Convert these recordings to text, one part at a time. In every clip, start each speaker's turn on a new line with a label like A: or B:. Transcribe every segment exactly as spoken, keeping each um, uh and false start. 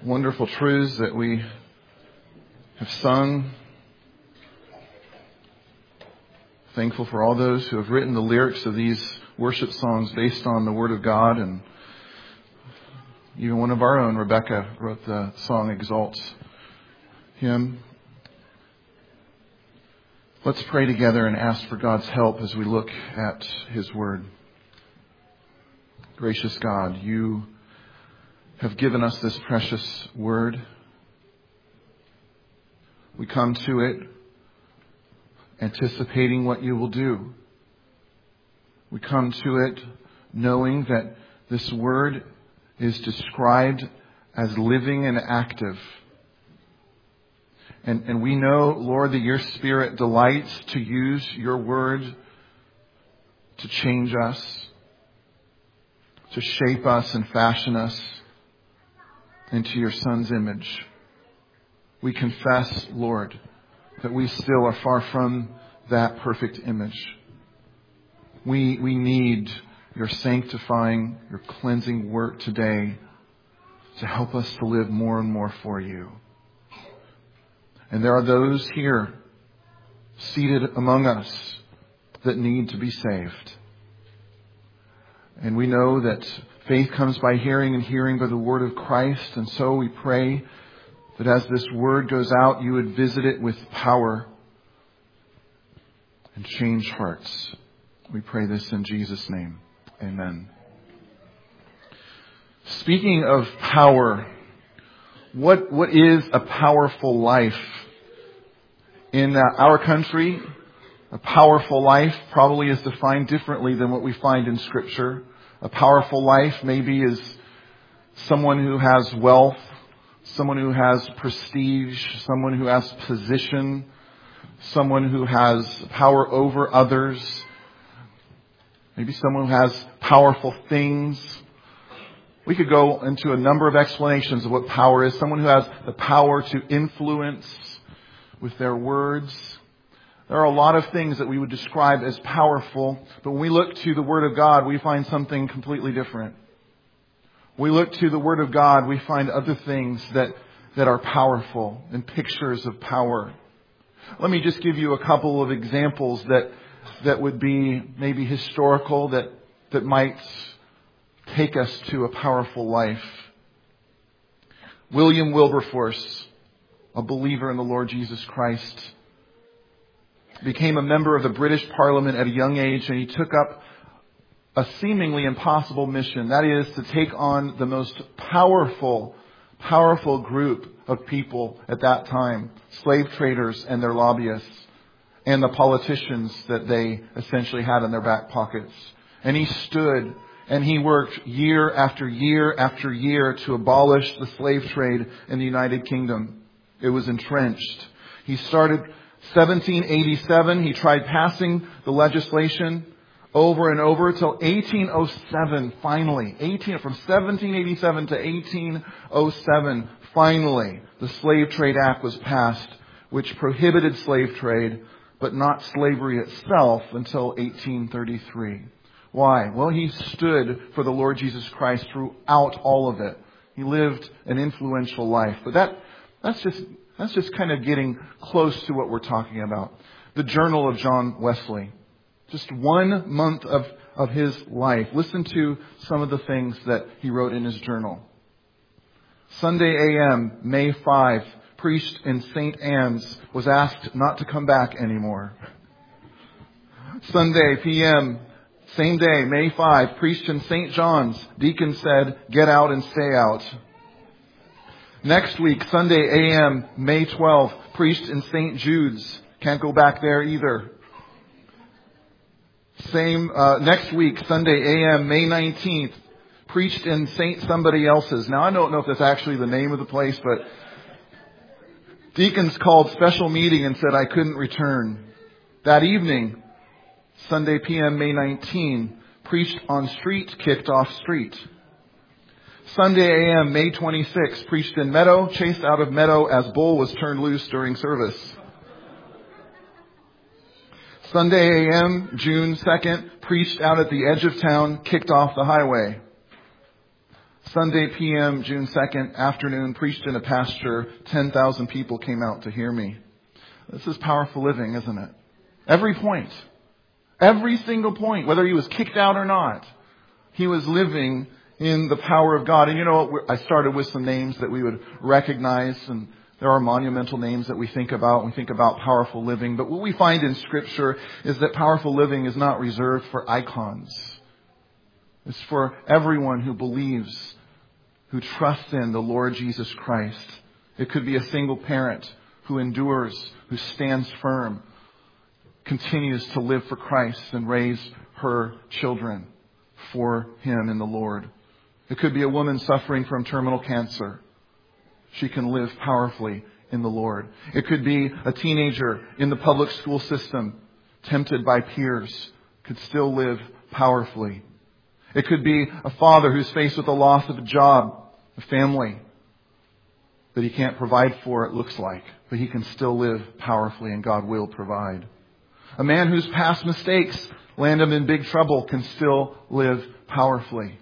A: wonderful truths that we have sung. Thankful for all those who have written the lyrics of these worship songs based on the Word of God. And even one of our own, Rebecca, wrote the song Exalts Him. Let's pray together and ask for God's help as we look at His Word. Gracious God, You have given us this precious Word. We come to it anticipating what You will do. We come to it knowing that this Word is described as living and active. And, and we know, Lord, that Your Spirit delights to use Your Word to change us, to shape us and fashion us into Your Son's image. We confess, Lord, that we still are far from that perfect image. We, we need Your sanctifying, Your cleansing work today to help us to live more and more for You. And there are those here seated among us that need to be saved. And we know that faith comes by hearing and hearing by the word of Christ. And so we pray that as this word goes out, You would visit it with power and change hearts. We pray this in Jesus' name. Amen. Speaking of power, what what is a powerful life? In uh, our country, a powerful life probably is defined differently than what we find in Scripture. A powerful life maybe is someone who has wealth, someone who has prestige, someone who has position, someone who has power over others, maybe someone who has powerful things. We could go into a number of explanations of what power is. Someone who has the power to influence with their words. There are a lot of things that we would describe as powerful, but when we look to the Word of God, we find something completely different. We look to the Word of God, we find other things that, that are powerful and pictures of power. Let me just give you a couple of examples that, that would be maybe historical, that, that might take us to a powerful life. William Wilberforce, a believer in the Lord Jesus Christ, became a member of the British Parliament at a young age, and he took up a seemingly impossible mission. That is to take on the most powerful, powerful group of people at that time, slave traders and their lobbyists, and the politicians that they essentially had in their back pockets. And he stood and he worked year after year after year to abolish the slave trade in the United Kingdom. It was entrenched. He started seventeen eighty-seven. He tried passing the legislation over and over till eighteen oh seven. Finally, eighteen from seventeen eighty-seven to eighteen oh seven. Finally, the Slave Trade Act was passed, which prohibited slave trade, but not slavery itself until eighteen thirty-three. Why? Well, he stood for the Lord Jesus Christ throughout all of it. He lived an influential life. But that That's just that's just kind of getting close to what we're talking about. The Journal of John Wesley. Just one month of, of his life. Listen to some of the things that he wrote in his journal. Sunday A M, May fifth, priest in Saint Anne's was asked not to come back anymore. Sunday P M, same day, May fifth, priest in Saint John's, deacon said, get out and stay out. Next week, Sunday A M, May twelfth, priest in Saint Jude's. Can't go back there either. Same, uh, next week, Sunday A M, May nineteenth, preached in Saint somebody else's. Now, I don't know if that's actually the name of the place, but deacons called special meeting and said I couldn't return. That evening, Sunday P M, May nineteenth, preached on street, kicked off street. Sunday A M, May twenty-sixth, preached in Meadow, chased out of Meadow as bull was turned loose during service. Sunday A M, June second, preached out at the edge of town, kicked off the highway. Sunday P M, June second, afternoon, preached in a pasture. ten thousand people came out to hear me. This is powerful living, isn't it? Every point. Every single point, whether he was kicked out or not, he was living in the power of God. And you know, I started with some names that we would recognize, and there are monumental names that we think about. We think about powerful living. But what we find in Scripture is that powerful living is not reserved for icons. It's for everyone who believes, who trusts in the Lord Jesus Christ. It could be a single parent who endures, who stands firm, continues to live for Christ and raise her children for Him in the Lord. It could be a woman suffering from terminal cancer. She can live powerfully in the Lord. It could be a teenager in the public school system, tempted by peers, could still live powerfully. It could be a father who's faced with the loss of a job, a family that he can't provide for, it looks like, but he can still live powerfully and God will provide. A man whose past mistakes land him in big trouble can still live powerfully.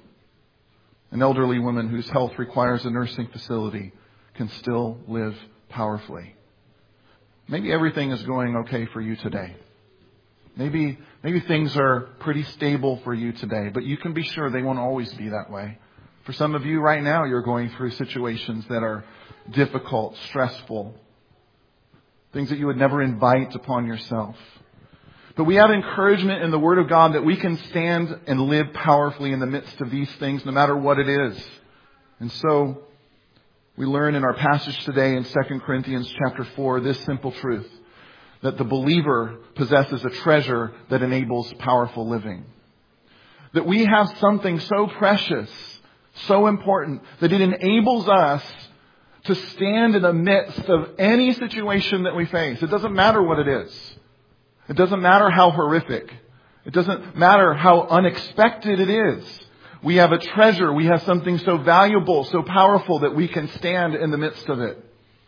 A: An elderly woman whose health requires a nursing facility can still live powerfully. Maybe everything is going okay for you today. Maybe, maybe things are pretty stable for you today, but you can be sure they won't always be that way. For some of you right now, you're going through situations that are difficult, stressful, things that you would never invite upon yourself. But we have encouragement in the Word of God that we can stand and live powerfully in the midst of these things, no matter what it is. And so we learn in our passage today in Second Corinthians chapter four this simple truth, that the believer possesses a treasure that enables powerful living. That we have something so precious, so important, that it enables us to stand in the midst of any situation that we face. It doesn't matter what it is. It doesn't matter how horrific. It doesn't matter how unexpected it is. We have a treasure. We have something so valuable, so powerful that we can stand in the midst of it.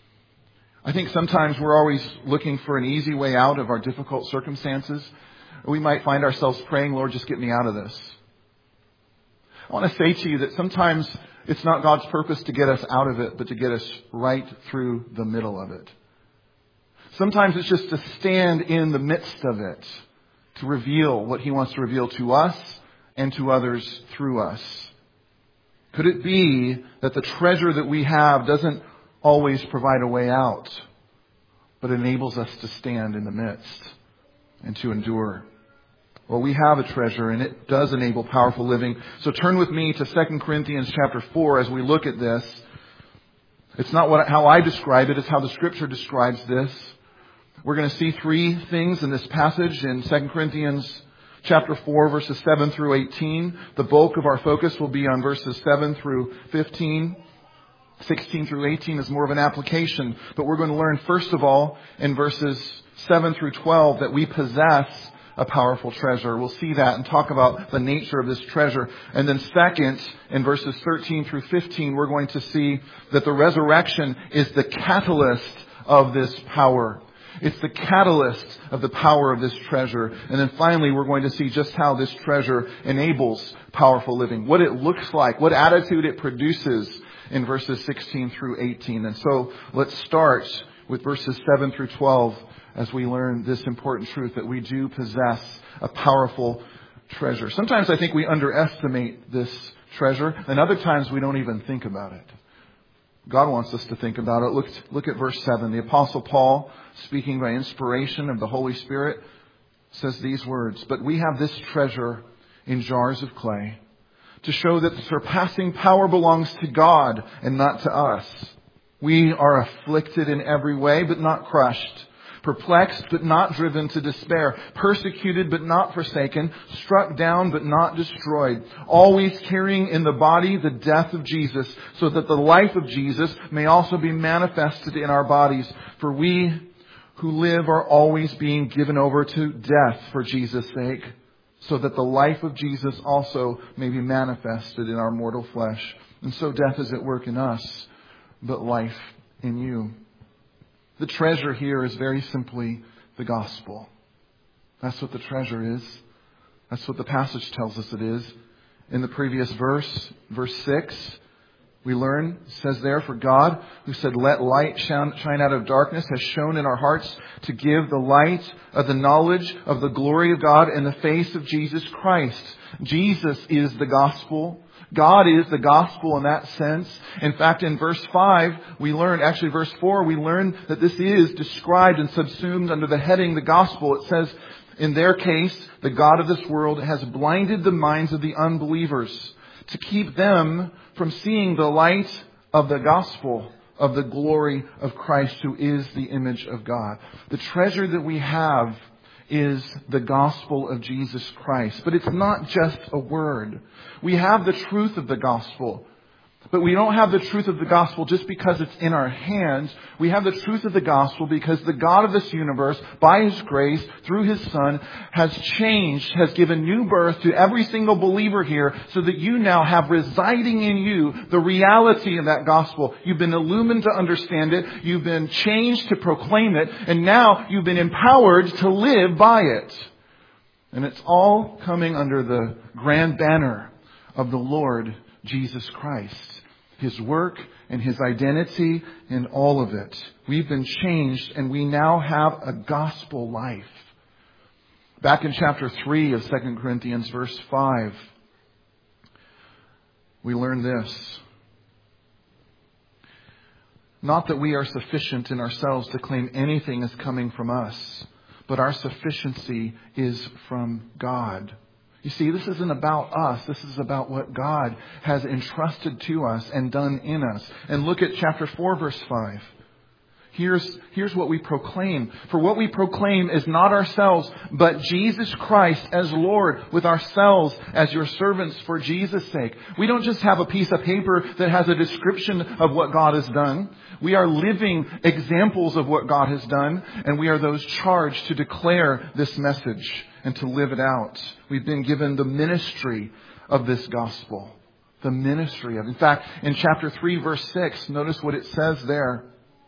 A: I think sometimes we're always looking for an easy way out of our difficult circumstances. We might find ourselves praying, Lord, just get me out of this. I want to say to you that sometimes it's not God's purpose to get us out of it, but to get us right through the middle of it. Sometimes it's just to stand in the midst of it, to reveal what He wants to reveal to us and to others through us. Could it be that the treasure that we have doesn't always provide a way out, but enables us to stand in the midst and to endure? Well, we have a treasure, and it does enable powerful living. So turn with me to Second Corinthians chapter four as we look at this. It's not what, how I describe it, it's how the Scripture describes this. We're going to see three things in this passage in Second Corinthians chapter four, verses seven through eighteen. The bulk of our focus will be on verses seven through fifteen. sixteen through eighteen is more of an application. But we're going to learn, first of all, in verses seven through twelve, that we possess a powerful treasure. We'll see that and talk about the nature of this treasure. And then second, in verses thirteen through fifteen, we're going to see that the resurrection is the catalyst of this power. It's the catalyst of the power of this treasure. And then finally, we're going to see just how this treasure enables powerful living. What it looks like, what attitude it produces in verses sixteen through eighteen. And so let's start with verses seven through twelve as we learn this important truth that we do possess a powerful treasure. Sometimes I think we underestimate this treasure, and other times we don't even think about it. God wants us to think about it. Look, look at verse seven. The Apostle Paul, speaking by inspiration of the Holy Spirit, says these words, "But we have this treasure in jars of clay, to show that the surpassing power belongs to God and not to us. We are afflicted in every way, but not crushed. Perplexed, but not driven to despair. Persecuted, but not forsaken. Struck down, but not destroyed. Always carrying in the body the death of Jesus, so that the life of Jesus may also be manifested in our bodies. For we who live are always being given over to death for Jesus' sake, so that the life of Jesus also may be manifested in our mortal flesh. And so death is at work in us, but life in you." The treasure here is very simply the gospel. That's what the treasure is. That's what the passage tells us it is. In the previous verse, verse six, We learn, it says there, for God, who said, let light shine out of darkness, has shone in our hearts to give the light of the knowledge of the glory of God in the face of Jesus Christ. Jesus is the gospel. God is the gospel in that sense. In fact, in verse five, we learn, actually verse four, we learn that this is described and subsumed under the heading, the gospel. It says, in their case, the God of this world has blinded the minds of the unbelievers to keep them from seeing the light of the gospel of the glory of Christ, who is the image of God. The treasure that we have is the gospel of Jesus Christ. But it's not just a word. We have the truth of the gospel. But we don't have the truth of the gospel just because it's in our hands. We have the truth of the gospel because the God of this universe, by His grace, through His Son, has changed, has given new birth to every single believer here so that you now have residing in you the reality of that gospel. You've been illumined to understand it. You've been changed to proclaim it. And now you've been empowered to live by it. And it's all coming under the grand banner of the Lord Jesus Christ. His work and His identity and all of it. We've been changed and we now have a gospel life. Back in chapter three of Second Corinthians verse five, we learn this. Not that we are sufficient in ourselves to claim anything as coming from us, but our sufficiency is from God. You see, this isn't about us. This is about what God has entrusted to us and done in us. And look at chapter four, verse five. Here's, here's what we proclaim. For what we proclaim is not ourselves, but Jesus Christ as Lord, with ourselves as your servants for Jesus' sake. We don't just have a piece of paper that has a description of what God has done. We are living examples of what God has done, and we are those charged to declare this message and to live it out. We've been given the ministry of this gospel. The ministry of. In fact, in chapter three, verse six, notice what it says there.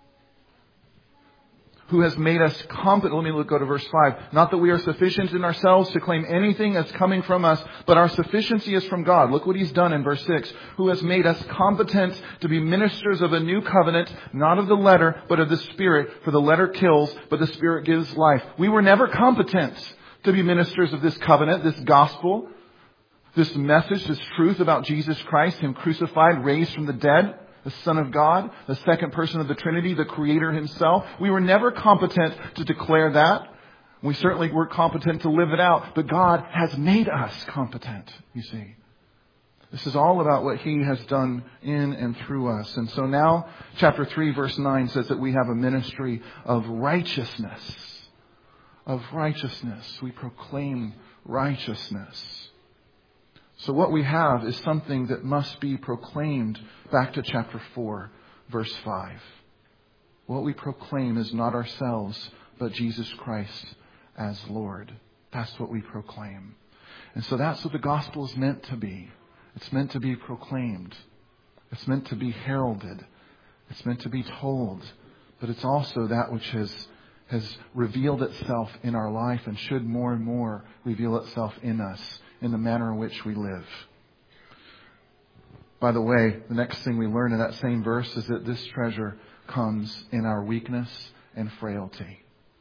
A: Who has made us competent. Let me look, go to verse five. Not that we are sufficient in ourselves to claim anything as coming from us, but our sufficiency is from God. Look what He's done in verse six. Who has made us competent to be ministers of a new covenant, not of the letter, but of the Spirit. For the letter kills, but the Spirit gives life. We were never competent to be ministers of this covenant, this gospel, this message, this truth about Jesus Christ, Him crucified, raised from the dead, the Son of God, the second person of the Trinity, the Creator Himself. We were never competent to declare that. We certainly weren't competent to live it out, but God has made us competent, you see. This is all about what He has done in and through us. And so now, chapter three, verse nine says that we have a ministry of righteousness. Of righteousness. We proclaim righteousness. So what we have is something that must be proclaimed. Back to chapter four, verse five. What we proclaim is not ourselves, but Jesus Christ as Lord. That's what we proclaim. And so that's what the gospel is meant to be. It's meant to be proclaimed. It's meant to be heralded. It's meant to be told. But it's also that which has has revealed itself in our life and should more and more reveal itself in us in the manner in which we live. By the way, the next thing we learn in that same verse is that this treasure comes in our weakness and frailty.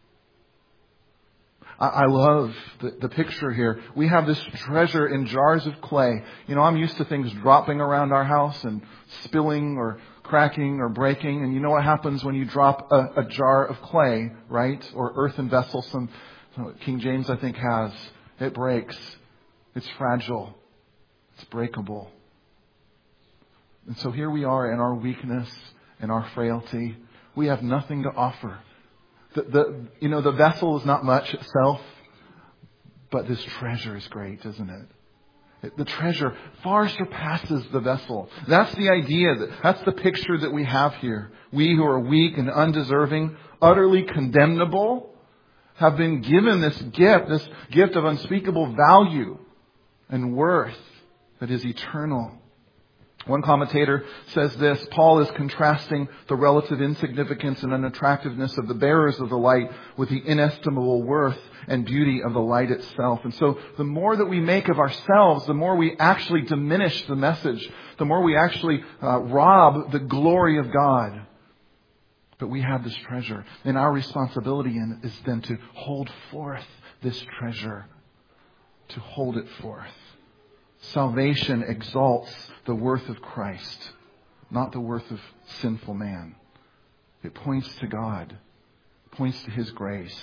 A: I, I love the, the picture here. We have this treasure in jars of clay. You know, I'm used to things dropping around our house and spilling or cracking or breaking. And you know what happens when you drop a, a jar of clay, right? Or earthen vessel. Some King James, I think, has. It breaks. It's fragile. It's breakable. And so here we are in our weakness and our frailty. We have nothing to offer. The, the, you know, the vessel is not much itself, but this treasure is great, isn't it? The treasure far surpasses the vessel. That's the idea. That, that's the picture that we have here. We who are weak and undeserving, utterly condemnable, have been given this gift, this gift of unspeakable value and worth that is eternal. One commentator says this: Paul is contrasting the relative insignificance and unattractiveness of the bearers of the light with the inestimable worth and beauty of the light itself. And so the more that we make of ourselves, the more we actually diminish the message, the more we actually uh, rob the glory of God. But we have this treasure, and our responsibility in, is then to hold forth this treasure, to hold it forth. Salvation exalts the worth of Christ, not the worth of sinful man. It points to God, points to His grace.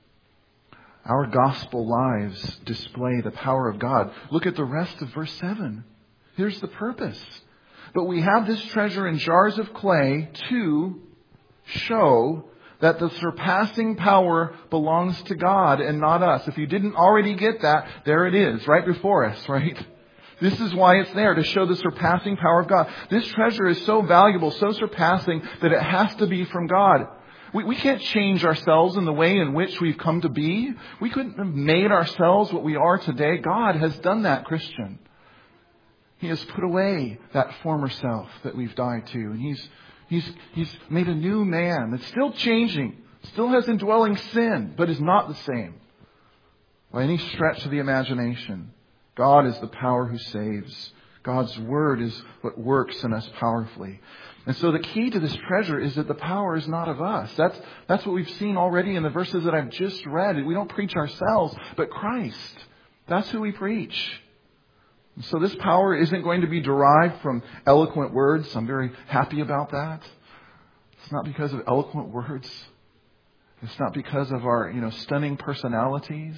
A: Our gospel lives display the power of God. Look at the rest of verse seven. Here's the purpose. But we have this treasure in jars of clay to show that the surpassing power belongs to God and not us. If you didn't already get that, there it is, right before us, right? This is why it's there, to show the surpassing power of God. This treasure is so valuable, so surpassing, that it has to be from God. We, we can't change ourselves in the way in which we've come to be. We couldn't have made ourselves what we are today. God has done that, Christian. He has put away that former self that we've died to. And He's He's, he's made a new man that's still changing, still has indwelling sin, but is not the same by any stretch of the imagination. God is the power who saves. God's word is what works in us powerfully. And so the key to this treasure is that the power is not of us. That's, that's what we've seen already in the verses that I've just read. We don't preach ourselves, but Christ. That's who we preach. So this power isn't going to be derived from eloquent words. I'm very happy about that. It's not because of eloquent words. It's not because of our, you know, stunning personalities.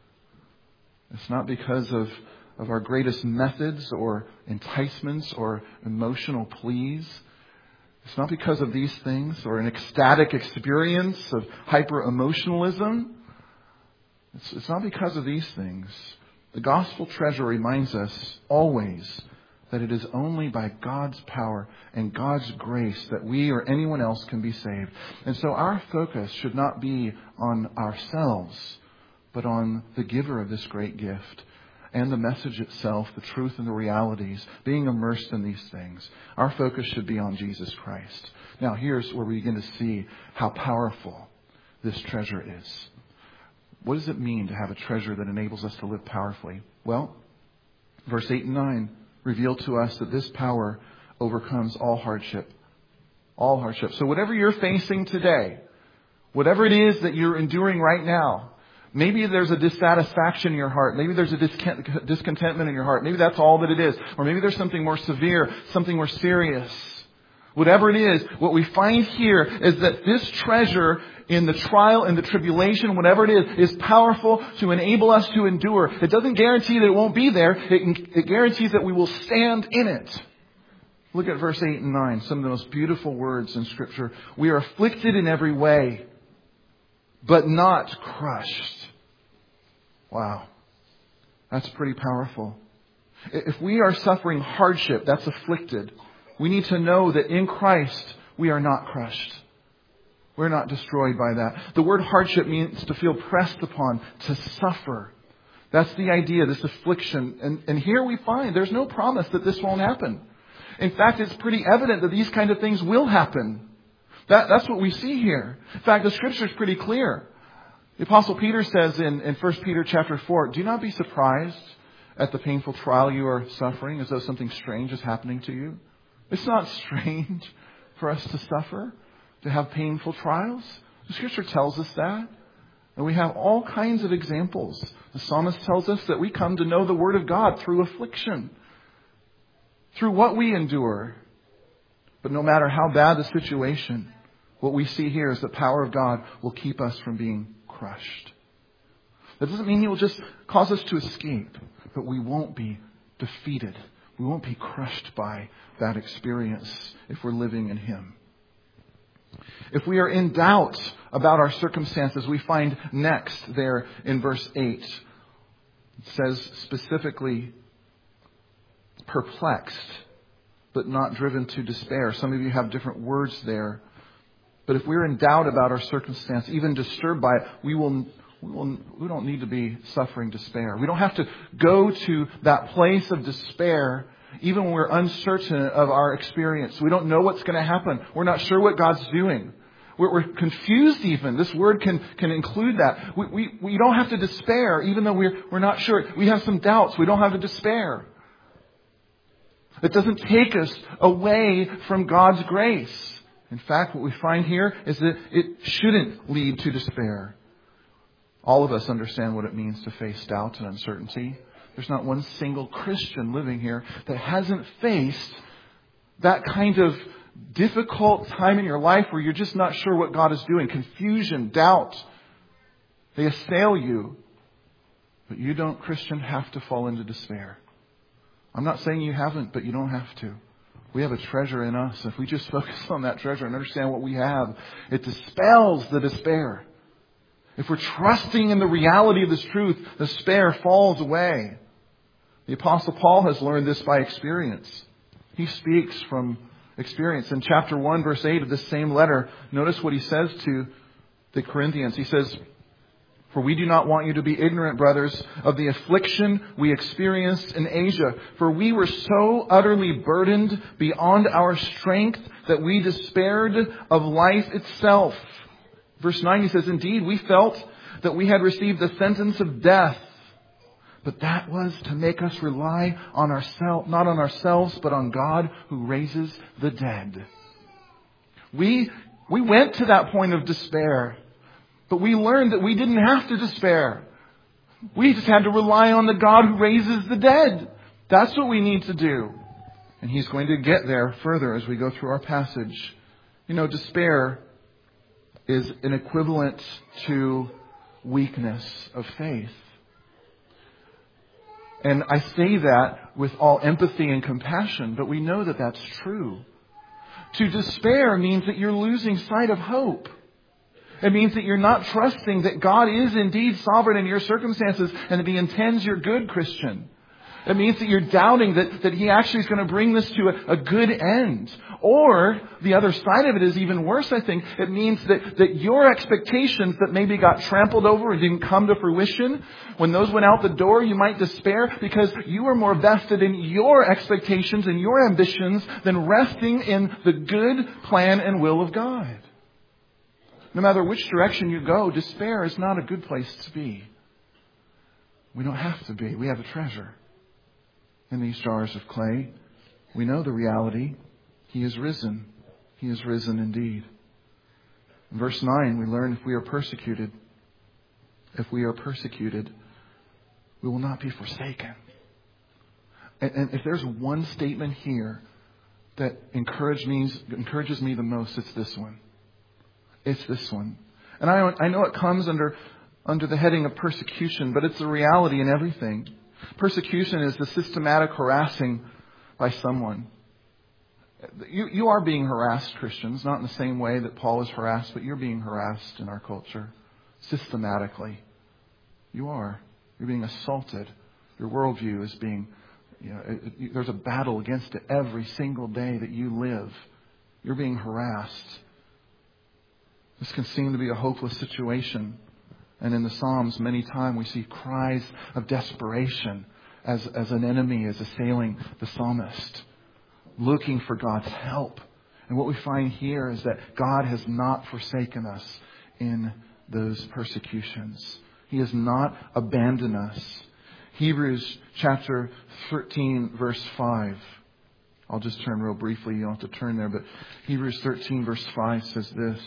A: It's not because of, of our greatest methods or enticements or emotional pleas. It's not because of these things or an ecstatic experience of hyper-emotionalism. It's, it's not because of these things. The gospel treasure reminds us always that it is only by God's power and God's grace that we or anyone else can be saved. And so our focus should not be on ourselves, but on the giver of this great gift and the message itself, the truth and the realities, being immersed in these things. Our focus should be on Jesus Christ. Now, here's where we begin to see how powerful this treasure is. What does it mean to have a treasure that enables us to live powerfully? Well, verse eight and nine reveal to us that this power overcomes all hardship. All hardship. So whatever you're facing today, whatever it is that you're enduring right now, maybe there's a dissatisfaction in your heart. Maybe there's a discontentment in your heart. Maybe that's all that it is. Or maybe there's something more severe, something more serious. Whatever it is, what we find here is that this treasure in the trial and the tribulation, whatever it is, is powerful to enable us to endure. It doesn't guarantee that it won't be there. It, it guarantees that we will stand in it. Look at verse eight and nine, some of the most beautiful words in Scripture. We are afflicted in every way, but not crushed. Wow. That's pretty powerful. If we are suffering hardship, that's afflicted, we need to know that in Christ we are not crushed. We're not destroyed by that. The word hardship means to feel pressed upon, to suffer. That's the idea, this affliction. And, and here we find there's no promise that this won't happen. In fact, it's pretty evident that these kind of things will happen. That, that's what we see here. In fact, the Scripture is pretty clear. The Apostle Peter says in, in First Peter chapter four, do not be surprised at the painful trial you are suffering as though something strange is happening to you. It's not strange for us to suffer, to have painful trials. The Scripture tells us that. And we have all kinds of examples. The psalmist tells us that we come to know the Word of God through affliction, through what we endure. But no matter how bad the situation, what we see here is the power of God will keep us from being crushed. That doesn't mean He will just cause us to escape, but we won't be defeated. We won't be crushed by that experience if we're living in Him. If we are in doubt about our circumstances, we find next there in verse eight. It says specifically, perplexed, but not driven to despair. Some of you have different words there. But if we're in doubt about our circumstance, even disturbed by it, we will, we will, we don't need to be suffering despair. We don't have to go to that place of despair even when we're uncertain of our experience. We don't know what's going to happen. We're not sure what God's doing. We're, we're confused even. This word can, can include that. We, we, we don't have to despair, even though we're, we're not sure. We have some doubts. We don't have to despair. It doesn't take us away from God's grace. In fact, what we find here is that it shouldn't lead to despair. All of us understand what it means to face doubt and uncertainty. There's not one single Christian living here that hasn't faced that kind of difficult time in your life where you're just not sure what God is doing. Confusion, doubt, they assail you. But you don't, Christian, have to fall into despair. I'm not saying you haven't, but you don't have to. We have a treasure in us. If we just focus on that treasure and understand what we have, it dispels the despair. If we're trusting in the reality of this truth, despair falls away. The Apostle Paul has learned this by experience. He speaks from experience. In chapter one, verse eight of this same letter, notice what he says to the Corinthians. He says, "For we do not want you to be ignorant, brothers, of the affliction we experienced in Asia. For we were so utterly burdened beyond our strength that we despaired of life itself." Verse nine, he says, "Indeed, we felt that we had received the sentence of death. But that was to make us rely on ourselves, not on ourselves, but on God who raises the dead." We, we went to that point of despair. But we learned that we didn't have to despair. We just had to rely on the God who raises the dead. That's what we need to do. And he's going to get there further as we go through our passage. You know, despair is an equivalent to weakness of faith. And I say that with all empathy and compassion, but we know that that's true. To despair means that you're losing sight of hope. It means that you're not trusting that God is indeed sovereign in your circumstances and that He intends your good, Christian. It means that you're doubting that, that He actually is going to bring this to a, a good end. Or, the other side of it is even worse, I think. It means that, that your expectations that maybe got trampled over and didn't come to fruition, when those went out the door, you might despair because you were more vested in your expectations and your ambitions than resting in the good plan and will of God. No matter which direction you go, despair is not a good place to be. We don't have to be. We have a treasure in these jars of clay. We know the reality. He is risen. He is risen indeed. In verse nine, we learn if we are persecuted, if we are persecuted, we will not be forsaken. And, and if there's one statement here that encourage me, encourages me the most, it's this one. It's this one. And I, I know it comes under, under the heading of persecution, but it's a reality in everything. Persecution is the systematic harassing by someone. You, you are being harassed, Christians, not in the same way that Paul is harassed, but you're being harassed in our culture systematically. You are. You're being assaulted. Your worldview is being, you know, it, it, there's a battle against it every single day that you live. You're being harassed. This can seem to be a hopeless situation. And in the Psalms, many times we see cries of desperation as, as an enemy is assailing the psalmist, looking for God's help. And what we find here is that God has not forsaken us in those persecutions. He has not abandoned us. Hebrews chapter thirteen, verse five. I'll just turn real briefly. You don't have to turn there. But Hebrews thirteen, verse five says this.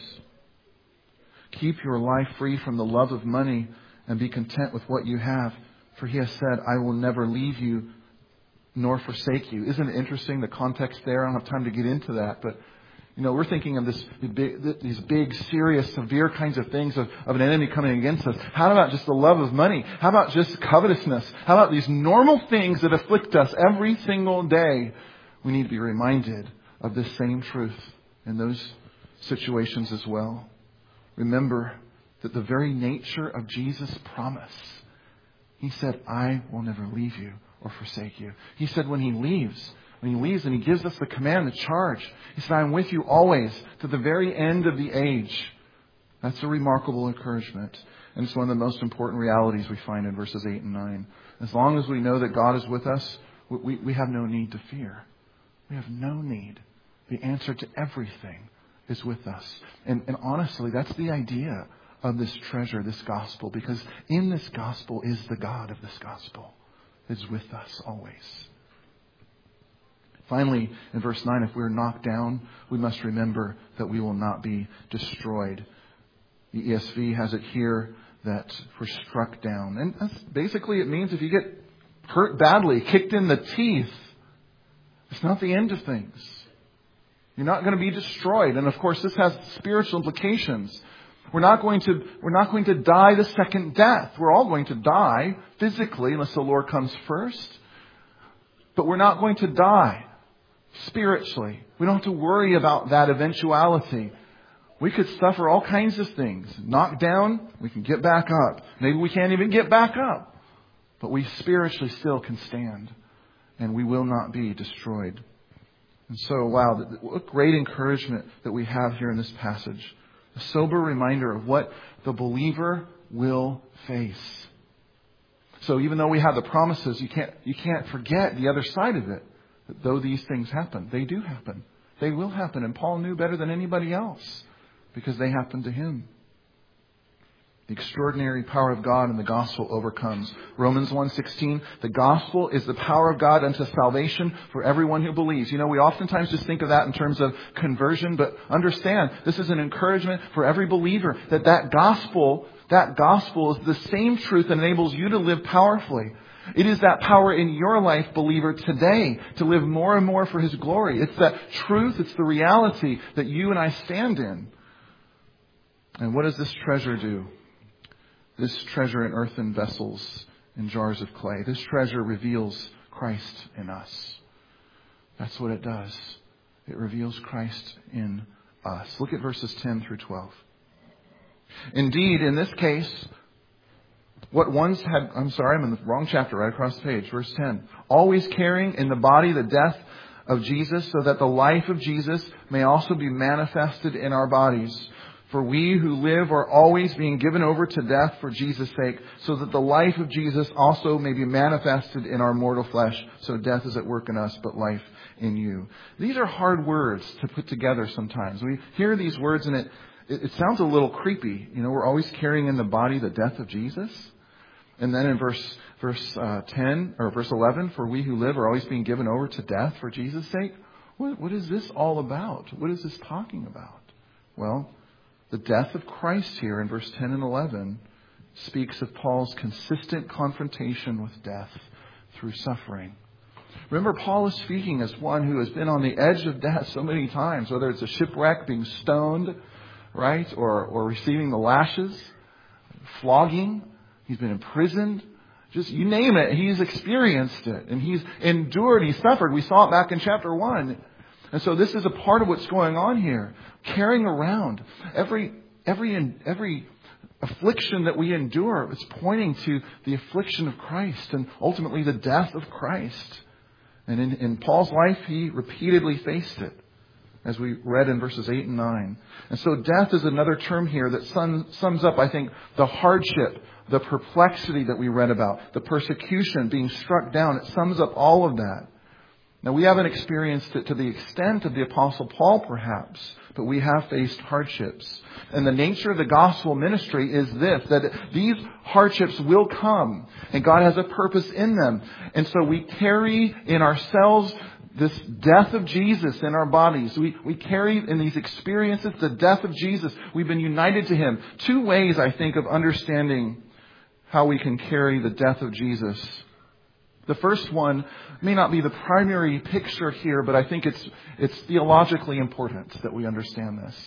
A: "Keep your life free from the love of money and be content with what you have. For He has said, I will never leave you nor forsake you." Isn't it interesting, the context there? I don't have time to get into that. But, you know, we're thinking of this big, these big, serious, severe kinds of things of, of an enemy coming against us. How about just the love of money? How about just covetousness? How about these normal things that afflict us every single day? We need to be reminded of this same truth in those situations as well. Remember that the very nature of Jesus' promise, He said, I will never leave you or forsake you. He said when He leaves, when He leaves and He gives us the command, the charge, He said, I am with you always to the very end of the age. That's a remarkable encouragement. And it's one of the most important realities we find in verses eight and nine. As long as we know that God is with us, We, we have no need to fear. We have no need. The answer to everything is with us. And, and honestly, that's the idea of this treasure, this gospel, because in this gospel is the God of this gospel, is with us always. Finally, in verse nine, if we're knocked down, we must remember that we will not be destroyed. The E S V has it here that we're struck down. And that's basically, it means if you get hurt badly, kicked in the teeth, it's not the end of things. You're not going to be destroyed. And of course, this has spiritual implications. We're not going to, we're not going to die the second death. We're all going to die physically unless the Lord comes first. But we're not going to die spiritually. We don't have to worry about that eventuality. We could suffer all kinds of things. Knocked down, we can get back up. Maybe we can't even get back up. But we spiritually still can stand. And we will not be destroyed. And so, wow, what great encouragement that we have here in this passage. A sober reminder of what the believer will face. So even though we have the promises, you can't, you can't forget the other side of it. That though these things happen, they do happen. They will happen. And Paul knew better than anybody else because they happened to him. The extraordinary power of God in the gospel overcomes. Romans one sixteen, the gospel is the power of God unto salvation for everyone who believes. You know, we oftentimes just think of that in terms of conversion, but understand this is an encouragement for every believer that that gospel, that gospel is the same truth that enables you to live powerfully. It is that power in your life, believer, today to live more and more for His glory. It's that truth, it's the reality that you and I stand in. And what does this treasure do? This treasure in earthen vessels, in jars of clay. This treasure reveals Christ in us. That's what it does. It reveals Christ in us. Look at verses ten through twelve. Indeed, in this case, what once had, I'm sorry, I'm in the wrong chapter, right across the page, verse ten. Always carrying in the body the death of Jesus, so that the life of Jesus may also be manifested in our bodies. For we who live are always being given over to death for Jesus' sake, so that the life of Jesus also may be manifested in our mortal flesh. So death is at work in us, but life in you. These are hard words to put together sometimes. We hear these words and it, it, it sounds a little creepy. You know, we're always carrying in the body the death of Jesus. And then in verse verse uh, ten or verse eleven, for we who live are always being given over to death for Jesus' sake. What, what is this all about? What is this talking about? Well, the death of Christ here in verse ten and eleven speaks of Paul's consistent confrontation with death through suffering. Remember, Paul is speaking as one who has been on the edge of death so many times, whether it's a shipwreck, being stoned, right, or, or receiving the lashes, flogging. He's been imprisoned. Just you name it, he's experienced it. And he's endured, he's suffered. We saw it back in chapter one. And so this is a part of what's going on here. Carrying around every every every affliction that we endure, it's pointing to the affliction of Christ and ultimately the death of Christ. And in, in Paul's life, he repeatedly faced it, as we read in verses eight and nine. And so death is another term here that sum, sums up, I think, the hardship, the perplexity that we read about, the persecution, being struck down. It sums up all of that. Now, we haven't experienced it to the extent of the Apostle Paul, perhaps, but we have faced hardships. And the nature of the gospel ministry is this, that these hardships will come, and God has a purpose in them. And so we carry in ourselves this death of Jesus in our bodies. We, we carry in these experiences the death of Jesus. We've been united to Him. Two ways, I think, of understanding how we can carry the death of Jesus. The first one may not be the primary picture here, but I think it's it's theologically important that we understand this.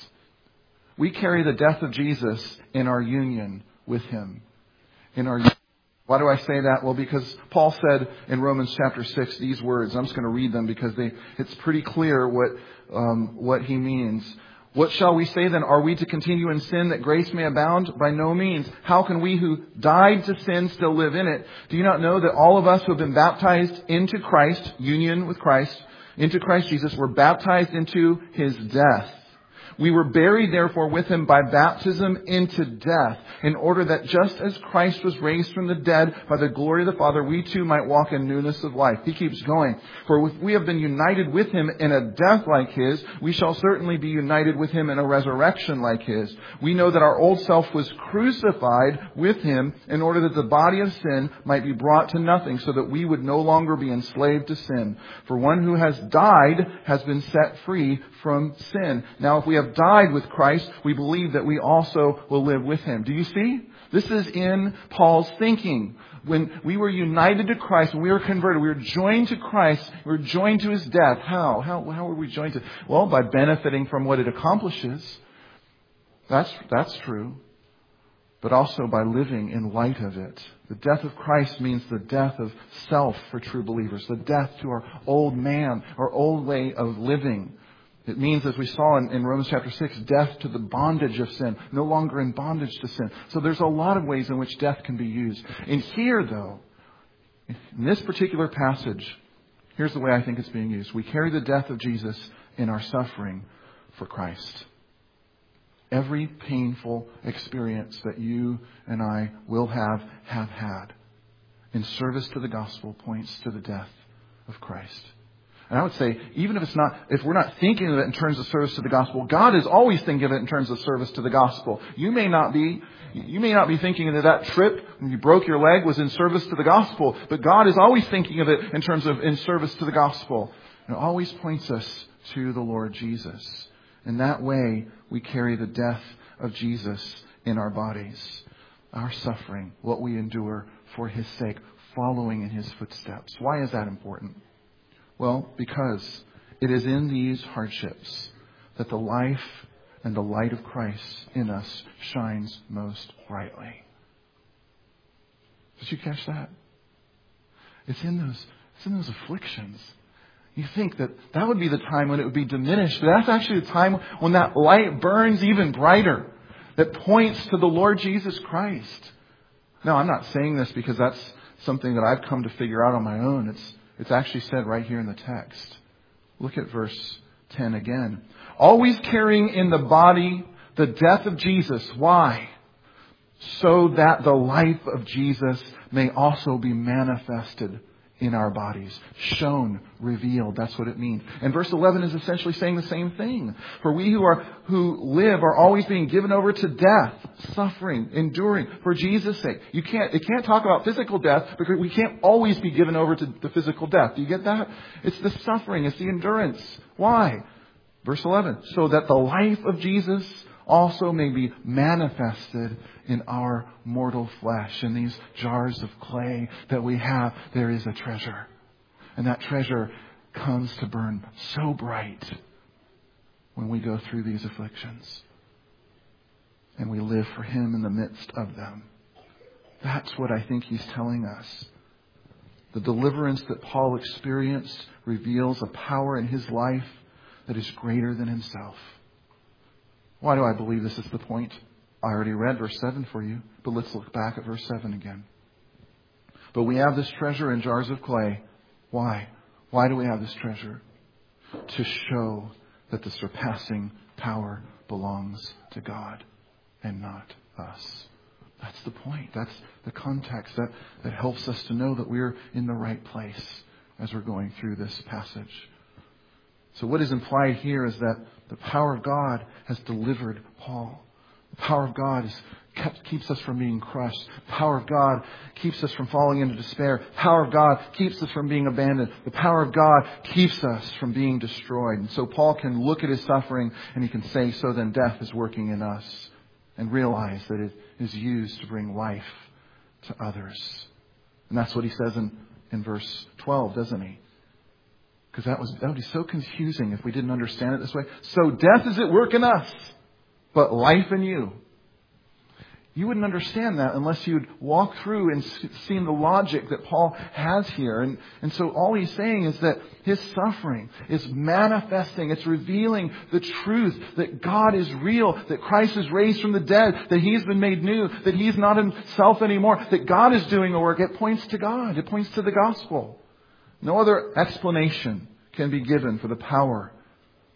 A: We carry the death of Jesus in our union with Him. In our Why do I say that? Well, because Paul said in Romans chapter six these words. I'm just going to read them because they it's pretty clear what um, what he means. What shall we say then? Are we to continue in sin that grace may abound? By no means. How can we who died to sin still live in it? Do you not know that all of us who have been baptized into Christ, union with Christ, into Christ Jesus, were baptized into His death? We were buried, therefore, with him by baptism into death, in order that just as Christ was raised from the dead by the glory of the Father, we too might walk in newness of life. He keeps going. For if we have been united with him in a death like his, we shall certainly be united with him in a resurrection like his. We know that our old self was crucified with him in order that the body of sin might be brought to nothing, so that we would no longer be enslaved to sin. For one who has died has been set free from sin. Now, if we have died with Christ, we believe that we also will live with him. Do you see? This is in Paul's thinking. When we were united to Christ, when we were converted, we were joined to Christ, we were joined to his death. How? How, how were we joined to? Well, by benefiting from what it accomplishes. That's, that's true. But also by living in light of it. The death of Christ means the death of self for true believers. The death to our old man, our old way of living. It means, as we saw in, in Romans chapter six, death to the bondage of sin. No longer in bondage to sin. So there's a lot of ways in which death can be used. And here, though, in this particular passage, here's the way I think it's being used. We carry the death of Jesus in our suffering for Christ. Every painful experience that you and I will have, have had in service to the gospel points to the death of Christ. And I would say, even if it's not, if we're not thinking of it in terms of service to the gospel, God is always thinking of it in terms of service to the gospel. You may not be, you may not be thinking that that trip when you broke your leg was in service to the gospel, but God is always thinking of it in terms of in service to the gospel. And it always points us to the Lord Jesus. In that way, we carry the death of Jesus in our bodies. Our suffering, what we endure for his sake, following in his footsteps. Why is that important? Well, because it is in these hardships that the life and the light of Christ in us shines most brightly. Did you catch that? It's in those, it's in those afflictions. You think that that would be the time when it would be diminished. But that's actually the time when that light burns even brighter. That points to the Lord Jesus Christ. Now, I'm not saying this because that's something that I've come to figure out on my own. It's, it's actually said right here in the text. Look at verse ten again. Always carrying in the body the death of Jesus. Why? So that the life of Jesus may also be manifested in our bodies. Shown, revealed. That's what it means. And verse eleven is essentially saying the same thing. For we who are who live are always being given over to death, suffering, enduring for Jesus' sake. You can't it can't talk about physical death because we can't always be given over to the physical death. Do you get that? It's the suffering, it's the endurance. Why? Verse eleven. So that the life of Jesus also may be manifested in our mortal flesh. In these jars of clay that we have, there is a treasure. And that treasure comes to burn so bright when we go through these afflictions. And we live for him in the midst of them. That's what I think he's telling us. The deliverance that Paul experienced reveals a power in his life that is greater than himself. Why do I believe this is the point? I already read verse seven for you, but let's look back at verse seven again. But we have this treasure in jars of clay. Why? Why do we have this treasure? To show that the surpassing power belongs to God and not us. That's the point. That's the context that, that helps us to know that we're in the right place as we're going through this passage. So what is implied here is that the power of God has delivered Paul. The power of God is kept, keeps us from being crushed. The power of God keeps us from falling into despair. The power of God keeps us from being abandoned. The power of God keeps us from being destroyed. And so Paul can look at his suffering and he can say, so then death is working in us, and realize that it is used to bring life to others. And that's what he says in, in verse twelve, doesn't he? Because that was that would be so confusing if we didn't understand it this way. So death is at work in us, but life in you. You wouldn't understand that unless you'd walk through and seen the logic that Paul has here. And, and so all he's saying is that his suffering is manifesting, it's revealing the truth that God is real, that Christ is raised from the dead, that he's been made new, that he's not himself anymore, that God is doing the work. It points to God. It points to the gospel. No other explanation can be given for the power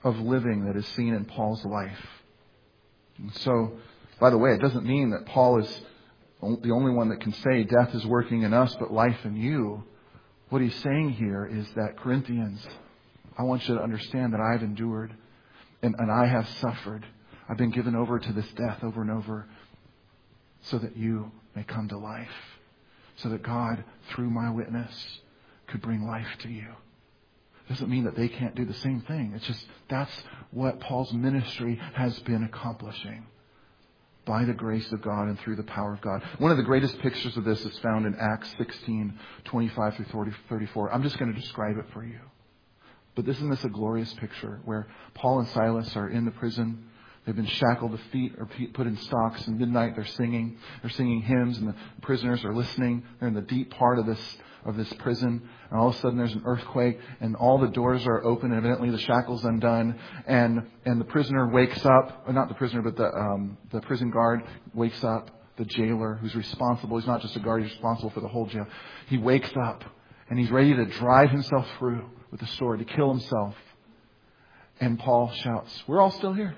A: of living that is seen in Paul's life. And so, by the way, it doesn't mean that Paul is the only one that can say death is working in us, but life in you. What he's saying here is that, Corinthians, I want you to understand that I've endured and, and I have suffered. I've been given over to this death over and over so that you may come to life. So that God, through my witness, could bring life to you. Doesn't mean that they can't do the same thing. It's just that's what Paul's ministry has been accomplishing. By the grace of God and through the power of God. One of the greatest pictures of this is found in Acts sixteen, twenty-five through thirty-four. I'm just going to describe it for you. But isn't this a glorious picture where Paul and Silas are in the prison? They've been shackled, the feet are put in stocks, and midnight they're singing. They're singing hymns, and the prisoners are listening. They're in the deep part of this of this prison, and all of a sudden there's an earthquake, and all the doors are open, and evidently the shackle's undone, and and the prisoner wakes up, or not the prisoner, but the um, the prison guard wakes up, the jailer who's responsible. He's not just a guard, he's responsible for the whole jail. He wakes up, and he's ready to drive himself through with a sword, to kill himself. And Paul shouts, "We're all still here.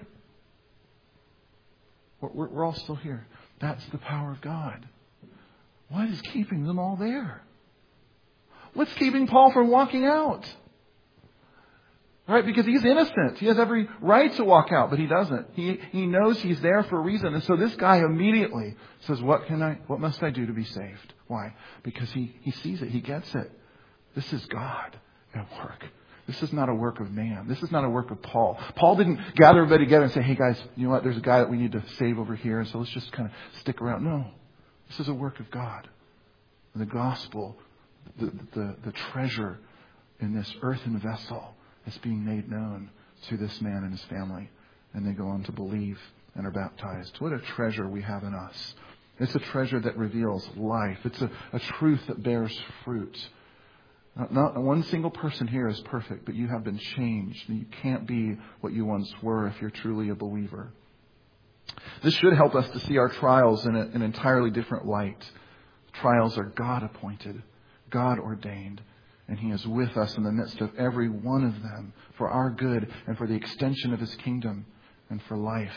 A: We're, we're all still here." That's the power of God. What is keeping them all there? What's keeping Paul from walking out? Right? Because he's innocent. He has every right to walk out, but he doesn't. He he knows he's there for a reason. And so this guy immediately says, What can I what must I do to be saved? Why? Because he, he sees it, he gets it. This is God at work. This is not a work of man. This is not a work of Paul. Paul didn't gather everybody together and say, hey guys, you know what, there's a guy that we need to save over here, and so let's just kind of stick around. No. This is a work of God. The gospel, the, the, the treasure in this earthen vessel is being made known to this man and his family. And they go on to believe and are baptized. What a treasure we have in us. It's a treasure that reveals life. It's a, a truth that bears fruit. Not, not one single person here is perfect, but you have been changed. You can't be what you once were if you're truly a believer. This should help us to see our trials in a, an entirely different light. Trials are God appointed, God ordained, and He is with us in the midst of every one of them for our good and for the extension of His kingdom and for life.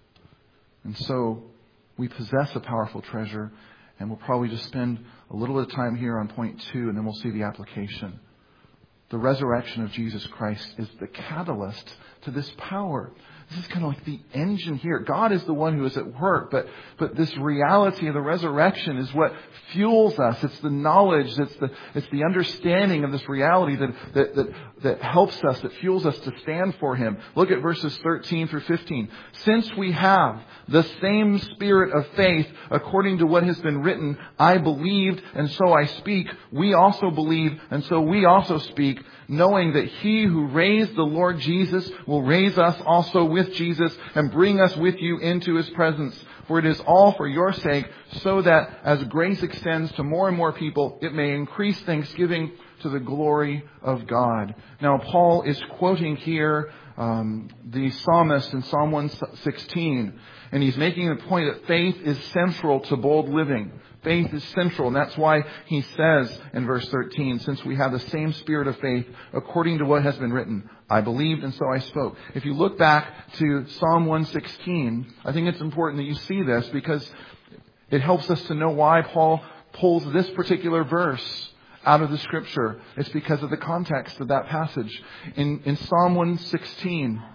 A: And so we possess a powerful treasure, and we'll probably just spend a little bit of time here on point two, and then we'll see the application. The resurrection of Jesus Christ is the catalyst to this power. This is kind of like the engine here. God is the one who is at work, but but this reality of the resurrection is what fuels us. It's the knowledge, it's the it's the understanding of this reality that that that, that helps us, that fuels us to stand for Him. Look at verses thirteen through fifteen. Since we have the same spirit of faith, according to what has been written, I believed and so I speak. We also believe and so we also speak, knowing that He who raised the Lord Jesus will raise us also with Jesus and bring us with you into His presence. For it is all for your sake, so that as grace extends to more and more people, it may increase thanksgiving to the glory of God. Now, Paul is quoting here um, the psalmist in Psalm one sixteen, and he's making the point that faith is central to bold living. Faith is central, and that's why he says in verse thirteen, since we have the same spirit of faith, according to what has been written, I believed and so I spoke. If you look back to Psalm one sixteen, I think it's important that you see this because it helps us to know why Paul pulls this particular verse out of the Scripture. It's because of the context of that passage. In, in Psalm one sixteen,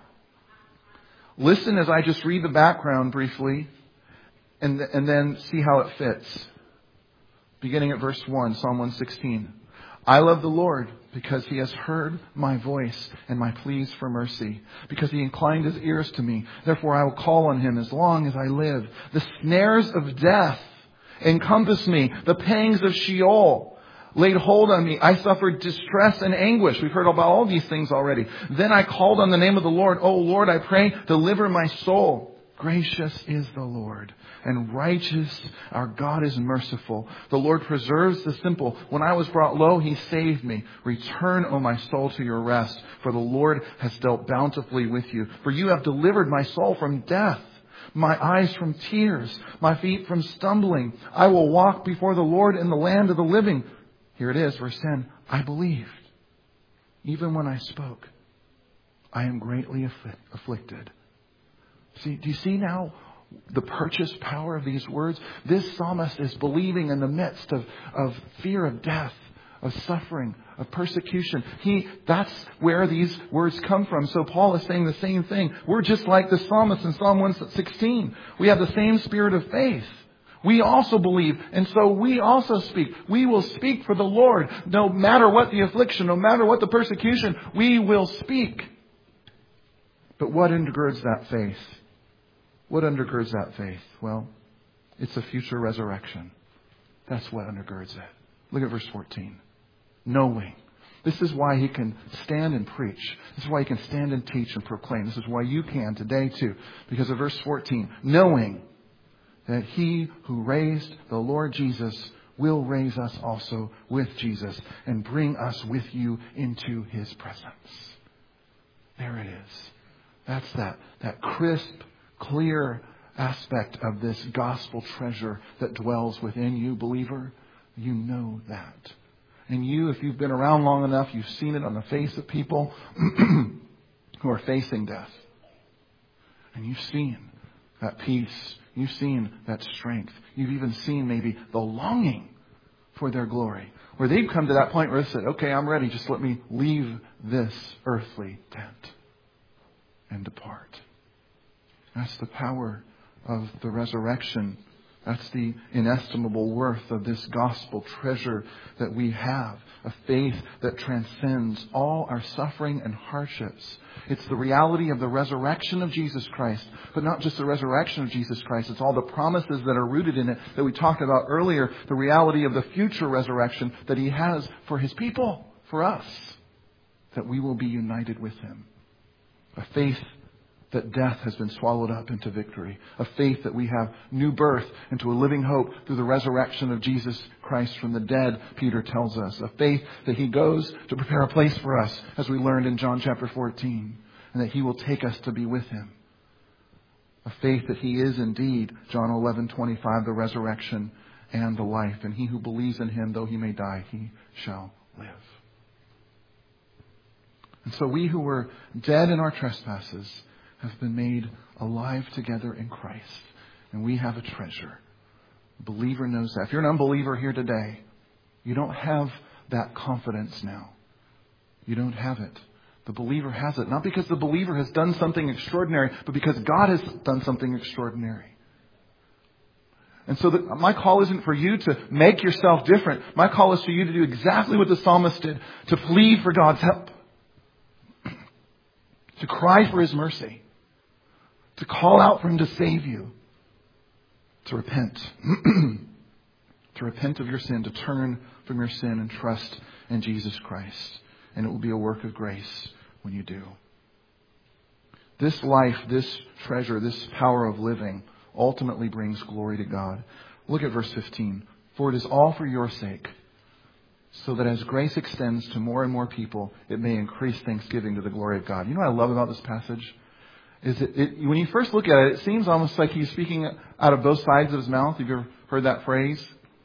A: listen as I just read the background briefly, and, and then see how it fits. Beginning at verse one, Psalm one sixteen. I love the Lord because He has heard my voice and my pleas for mercy, because He inclined His ears to me. Therefore I will call on Him as long as I live. The snares of death encompass me. The pangs of Sheol laid hold on me. I suffered distress and anguish. We've heard about all these things already. Then I called on the name of the Lord. Oh Lord, I pray, deliver my soul. Gracious is the Lord, and righteous. Our God is merciful. The Lord preserves the simple. When I was brought low, He saved me. Return, O my soul, to your rest, for the Lord has dealt bountifully with you. For you have delivered my soul from death, my eyes from tears, my feet from stumbling. I will walk before the Lord in the land of the living. Here it is, verse ten. I believed, even when I spoke. I am greatly afflic- afflicted. See, do you see now the purchase power of these words? This psalmist is believing in the midst of, of fear of death, of suffering, of persecution. He, that's where these words come from. So Paul is saying the same thing. We're just like the psalmist in Psalm one sixteen. We have the same spirit of faith. We also believe, and so we also speak. We will speak for the Lord. No matter what the affliction, no matter what the persecution, we will speak. But what undergirds that faith? What undergirds that faith? Well, it's a future resurrection. That's what undergirds it. Look at verse fourteen. Knowing. This is why he can stand and preach. This is why he can stand and teach and proclaim. This is why you can today too. Because of verse fourteen. Knowing that he who raised the Lord Jesus will raise us also with Jesus and bring us with you into his presence. There it is. That's that, that crisp, clear aspect of this gospel treasure that dwells within you, believer. You know that. And you, if you've been around long enough, you've seen it on the face of people who are facing death. And you've seen that peace. You've seen that strength. You've even seen maybe the longing for their glory. Where they've come to that point where they said, okay, I'm ready. Just let me leave this earthly tent and depart. That's the power of the resurrection. That's the inestimable worth of this gospel treasure that we have. A faith that transcends all our suffering and hardships. It's the reality of the resurrection of Jesus Christ. But not just the resurrection of Jesus Christ. It's all the promises that are rooted in it that we talked about earlier. The reality of the future resurrection that he has for his people, for us. That we will be united with him. A faith that death has been swallowed up into victory. A faith that we have new birth into a living hope through the resurrection of Jesus Christ from the dead, Peter tells us. A faith that he goes to prepare a place for us, as we learned in John chapter fourteen. And that he will take us to be with him. A faith that he is indeed, John eleven twenty-five, the resurrection and the life. And he who believes in him, though he may die, he shall live. And so we who were dead in our trespasses have been made alive together in Christ. And we have a treasure. The believer knows that. If you're an unbeliever here today, you don't have that confidence now. You don't have it. The believer has it. Not because the believer has done something extraordinary, but because God has done something extraordinary. And so the, my call isn't for you to make yourself different. My call is for you to do exactly what the psalmist did. To plead for God's help. To cry for his mercy. To call out for him to save you. To repent. To repent of your sin. To turn from your sin and trust in Jesus Christ. And it will be a work of grace when you do. This life, this treasure, this power of living ultimately brings glory to God. Look at verse fifteen. For it is all for your sake, so that as grace extends to more and more people, it may increase thanksgiving to the glory of God. You know what I love about this passage? Is it, it when you first look at it, it seems almost like he's speaking out of both sides of his mouth. Have you ever heard that phrase?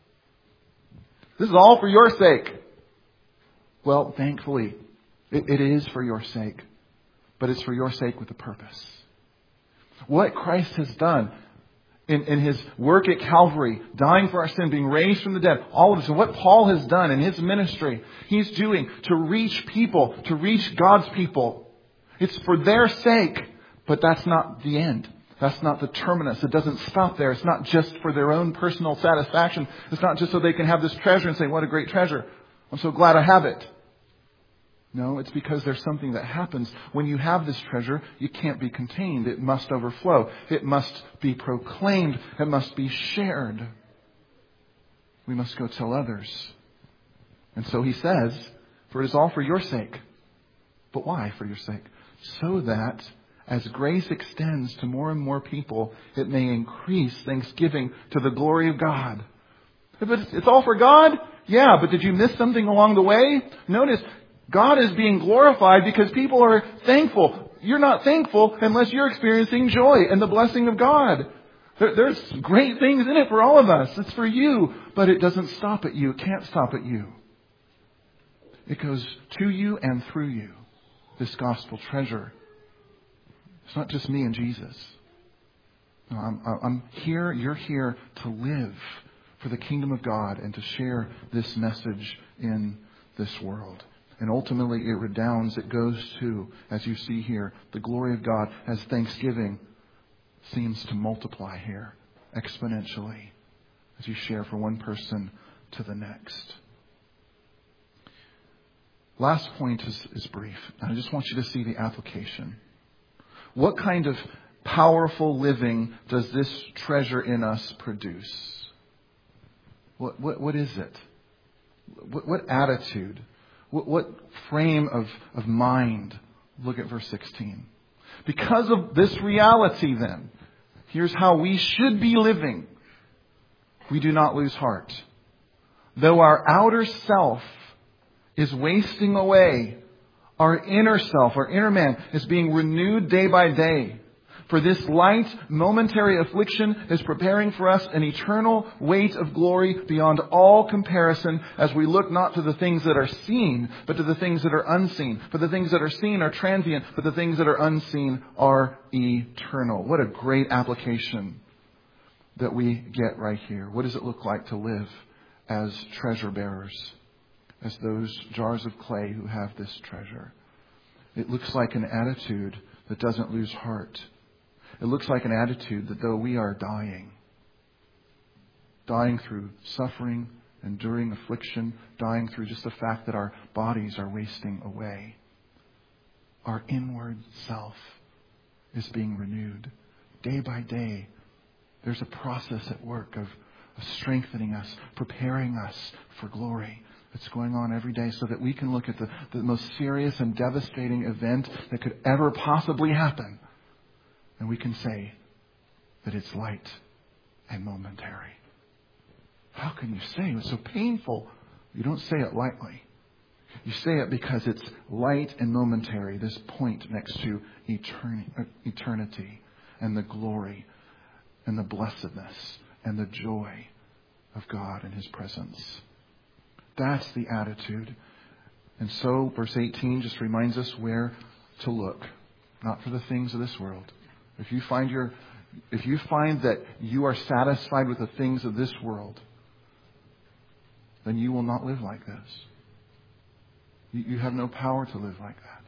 A: This is all for your sake. Well, thankfully, it, it is for your sake. But it's for your sake with a purpose. What Christ has done in, in his work at Calvary, dying for our sin, being raised from the dead, all of this, and what Paul has done in his ministry, he's doing to reach people, to reach God's people. It's for their sake, but that's not the end. That's not the terminus. It doesn't stop there. It's not just for their own personal satisfaction. It's not just so they can have this treasure and say, what a great treasure. I'm so glad I have it. No, it's because there's something that happens. When you have this treasure, you can't be contained. It must overflow. It must be proclaimed. It must be shared. We must go tell others. And so he says, for it is all for your sake. But why for your sake? So that as grace extends to more and more people, it may increase thanksgiving to the glory of God. If it's, it's all for God? Yeah, but did you miss something along the way? Notice, God is being glorified because people are thankful. You're not thankful unless you're experiencing joy and the blessing of God. There, there's great things in it for all of us. It's for you, but it doesn't stop at you. It can't stop at you. It goes to you and through you. this gospel treasure. It's not just me and Jesus. No, I'm, I'm here, you're here to live for the kingdom of God and to share this message in this world. And ultimately it redounds, it goes to, as you see here, the glory of God as thanksgiving seems to multiply here exponentially as you share from one person to the next. Last point is, is brief. I just want you to see the application. What kind of powerful living does this treasure in us produce? What, what, what is it? What, what attitude? What, what frame of, of mind? Look at verse sixteen. Because of this reality then, here's how we should be living. We do not lose heart. Though our outer self is wasting away, our inner self, our inner man, is being renewed day by day. For this light, momentary affliction is preparing for us an eternal weight of glory beyond all comparison as we look not to the things that are seen, but to the things that are unseen. For the things that are seen are transient, but the things that are unseen are eternal. What a great application that we get right here. What does it look like to live as treasure bearers, as those jars of clay who have this treasure? It looks like an attitude that doesn't lose heart. It looks like an attitude that though we are dying, dying through suffering, enduring affliction, dying through just the fact that our bodies are wasting away, our inward self is being renewed. Day by day, there's a process at work of, of strengthening us, preparing us for glory. That's going on every day so that we can look at the, the most serious and devastating event that could ever possibly happen. And we can say that it's light and momentary. How can you say it was so painful? You don't say it lightly. You say it because it's light and momentary, this point next to eternity and the glory and the blessedness and the joy of God and His presence. That's the attitude. And so, verse eighteen just reminds us where to look. Not for the things of this world. If you find your, if you find that you are satisfied with the things of this world, then you will not live like this. You, you have no power to live like that.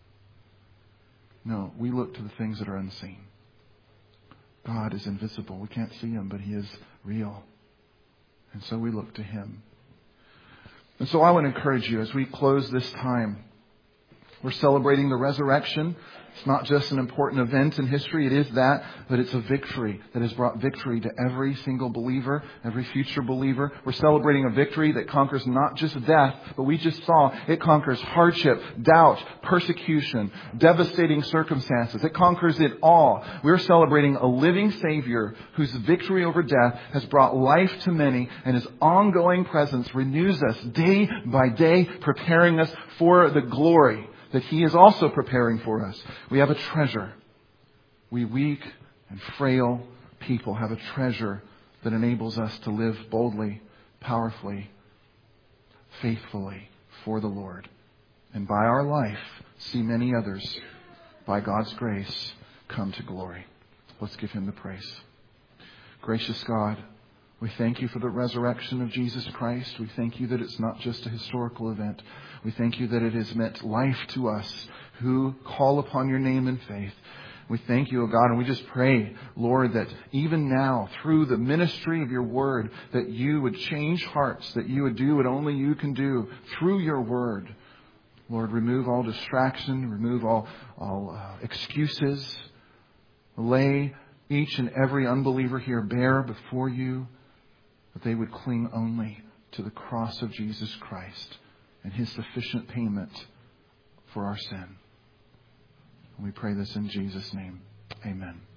A: No, we look to the things that are unseen. God is invisible. We can't see Him, but He is real. And so we look to Him. And so I want to encourage you as we close this time. We're celebrating the resurrection. It's not just an important event in history. It is that, but it's a victory that has brought victory to every single believer, every future believer. We're celebrating a victory that conquers not just death, but we just saw it conquers hardship, doubt, persecution, devastating circumstances. It conquers it all. We're celebrating a living Savior whose victory over death has brought life to many, and His ongoing presence renews us day by day, preparing us for the glory that He is also preparing for us. We have a treasure. We weak and frail people have a treasure that enables us to live boldly, powerfully, faithfully for the Lord. And by our life, see many others, by God's grace, come to glory. Let's give Him the praise. Gracious God, we thank You for the resurrection of Jesus Christ. We thank You that it's not just a historical event. We thank You that it has meant life to us who call upon Your name in faith. We thank You, O God, and we just pray, Lord, that even now, through the ministry of Your Word, that You would change hearts, that You would do what only You can do through Your Word. Lord, remove all distraction, remove all, all uh, excuses. Lay each and every unbeliever here bare before You, that they would cling only to the cross of Jesus Christ and His sufficient payment for our sin. And we pray this in Jesus' name. Amen.